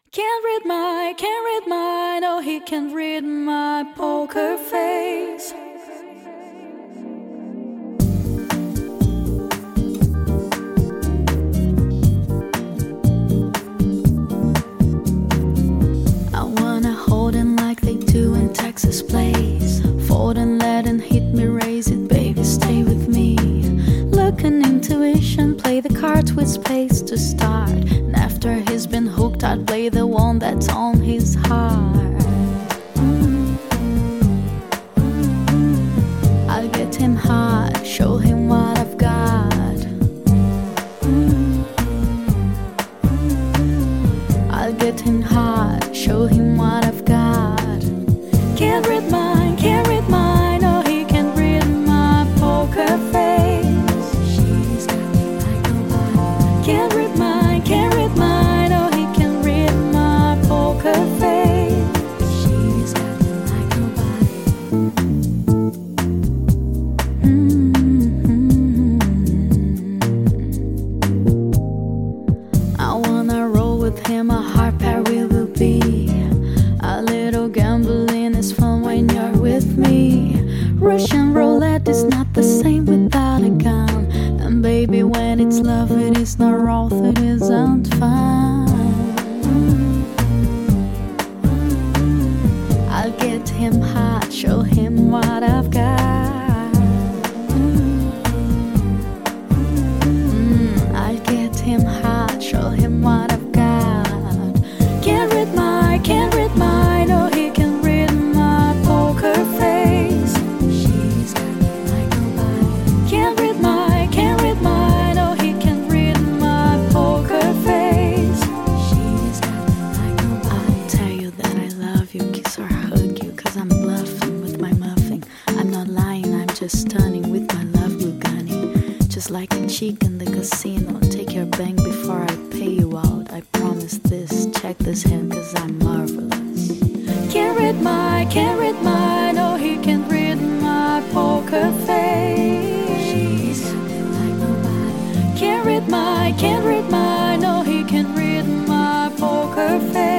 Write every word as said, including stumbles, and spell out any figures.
Can't read my, can't read my, no, he can't read my poker face. I wanna hold him like they do in Texas Plays. Fold and let him hit me, raise it, baby, stay with me. Look an intuition, play the cards with space to start. And after he's been hooked, I'd play the one that's on his heart. Mm. I'll get him hot, show him what I've got. Mm. I'll get him hot, show him what I've got. Can't read mine, can't read mine, no, he can't read my poker face. She's got me like nobody. Can't read mine, can't read mine, no, he can't read my poker face. She's got me like nobody. Mm-hmm. I wanna roll with him, a hard pair we will be. A little gambling is fun when you're with me. Russian roulette is not the same without a gun. And baby, when it's love, it is not wrath, it isn't fun. I'll get him hot, show him what I've got. Mm, I'll get him hot, show him what I've got. Can't read my, can't read my, no, he can read my poker face. She's got me like nobody. Can't read my, can't read my, no, he can read my poker face. She's got me like nobody. I'll tell you that I love you, kiss or hug you, cause I'm bluffing with my muffing. I'm not lying, I'm just stunning with my love Lugani. Just like a chick in the casino, take your bank before I pay you out. I promise this, check this hand, cause I'm marvelous. Can't read my, can't read my, no, he can't read my poker face. She's got me like nobody. Can't read my, can't read my, no, he can't read my poker face.